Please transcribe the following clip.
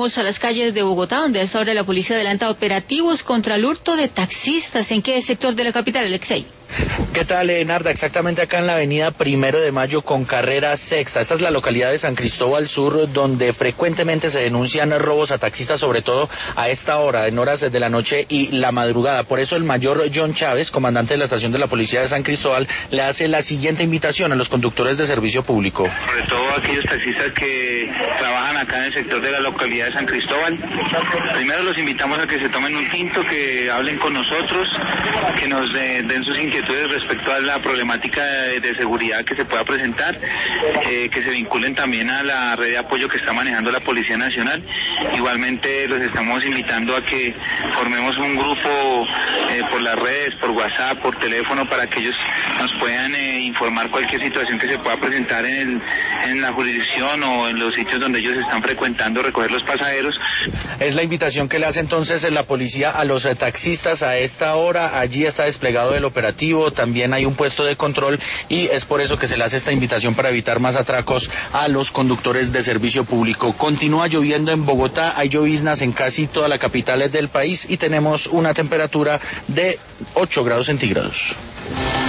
Vamos a las calles de Bogotá, donde a esta hora la policía adelanta operativos contra el hurto de taxistas. ¿En qué sector de la capital, Alexei? ¿Qué tal, Narda? Exactamente acá en la avenida 1 de Mayo con carrera sexta. Esta es la localidad de San Cristóbal Sur, donde frecuentemente se denuncian robos a taxistas, sobre todo a esta hora, en horas de la noche y la madrugada. Por eso el mayor John Chávez, comandante de la estación de la policía de San Cristóbal, le hace la siguiente invitación a los conductores de servicio público. Sobre todo aquellos taxistas que trabajan acá en el sector de la localidad de San Cristóbal. Primero los invitamos a que se tomen un tinto, que hablen con nosotros, que nos den sus inquietudes respecto a la problemática de seguridad que se pueda presentar, que se vinculen también a la red de apoyo que está manejando la Policía Nacional. Igualmente los estamos invitando a que formemos un grupo por las redes, por WhatsApp, por teléfono, para que ellos nos puedan informar cualquier situación que se pueda presentar en la jurisdicción o en los sitios donde ellos están frecuentando, recoger los pasajeros. Es la invitación que le hace entonces la policía a los taxistas a esta hora. Allí está desplegado el operativo, también hay un puesto de control y es por eso que se le hace esta invitación para evitar más atracos a los conductores de servicio público. Continúa lloviendo en Bogotá, hay lloviznas en casi toda la capital del país y tenemos una temperatura de 8 grados centígrados.